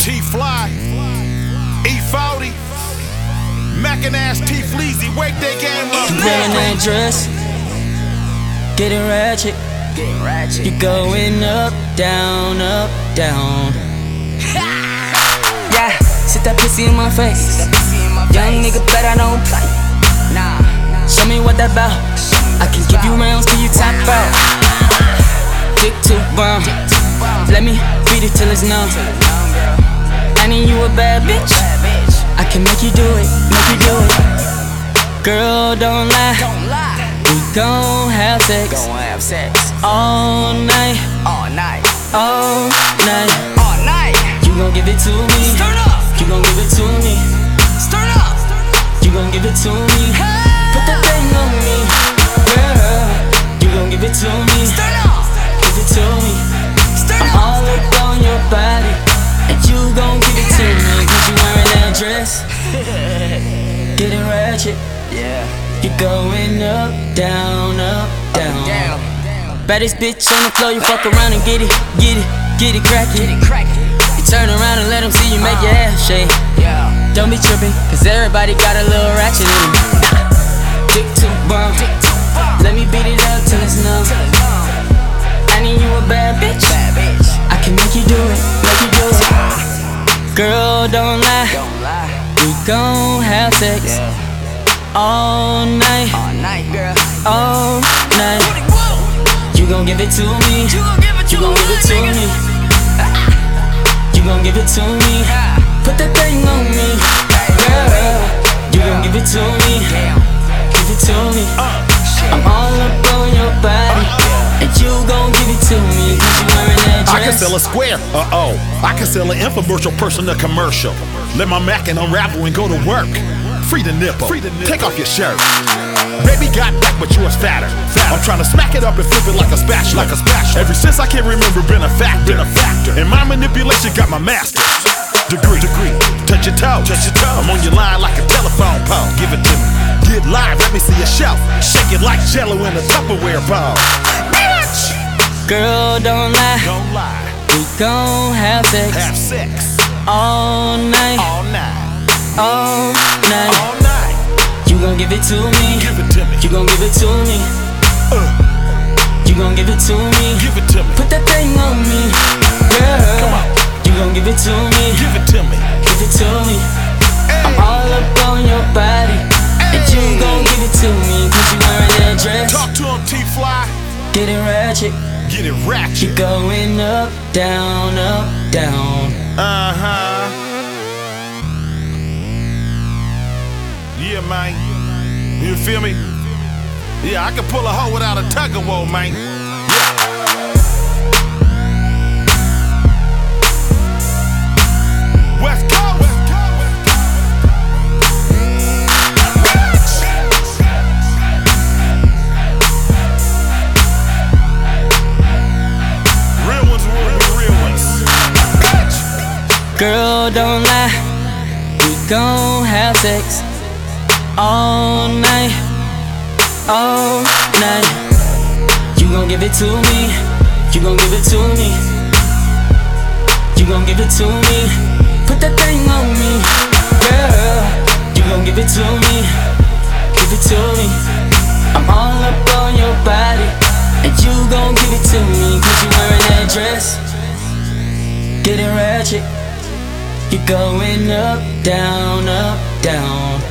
T-Fly, E40, Mac and Ass, T-Fleazy, wake that game up. You wearing that dress, getting ratchet. You going up, down, down. Yeah, sit that pussy in my face. Young nigga bet I don't play. Show me what that bout. I can give you rounds till you tap out. Dick too bomb. Let me beat it till it's numb. I need you a bad bitch. I can make you do it, make you do it. Girl, don't lie. We gon' have sex. All night. All night. You gon' give it to me. You gon' give it to me. You gon' give it to me. Put that thing on me, girl. You gon' give it to me. Give it to me. I'm all up on your body, and you gon' give it to me. 'Cause you wearing that dress, getting ratchet. You going up, down, down. Baddest bitch on the floor, you fuck around and get it crackin'. You turn around and let them see you make your ass shake. Don't be trippin', 'cause everybody got a little ratchet in them. Dick too bomb. Let me beat it up till it's numb. I need you a bad bitch. I can make you do it, make you do it. Girl, don't lie. We gon' have sex. All night, girl. All night. You gon' give it to me. You gon' give it to me. You gon' give it to me. Put that thing on me, girl. You gon' give it to me. Give it to me. I'm all up on your body, and you gon' give it to me. 'Cause you wearing that dress. I can sell a square, I can sell an infomercial, person a commercial. Let my Mac and unravel and go to work. Free the nipple, take off your shirt. Baby got back, but you was fatter. I'm tryna smack it up and flip it like a spatula. Ever since I can remember, been a factor. And my manipulation got my master's degree. Touch your toe. I'm on your line like a telephone pole. Give it to me. Get live, let me see your shelf. Shake it like Jello in a Tupperware bowl. Bitch! Girl, don't lie. We gon' have sex. All night. All night. You gon' give it to me. You gon' give it to me. You gon' give it to me. Put that thing on me, girl. You gon' give it to me. Give it to me. I'm all up on your body, and you gon' give it to me. 'Cause you wearing that dress. Talk to him, T-Fly. Getting ratchet. You going up, down, down. Yeah, man. You feel me? Yeah, I can pull a hoe without a tug of war, man. West Coast. Real ones will be real ones. Girl, don't lie. We gon' have sex. All night. You gon' give it to me. You gon' give it to me. You gon' give it to me. Put that thing on me, girl. You gon' give it to me. Give it to me. I'm all up on your body, and you gon' give it to me. 'Cause you wearing that dress, getting ratchet. You going up, down, down.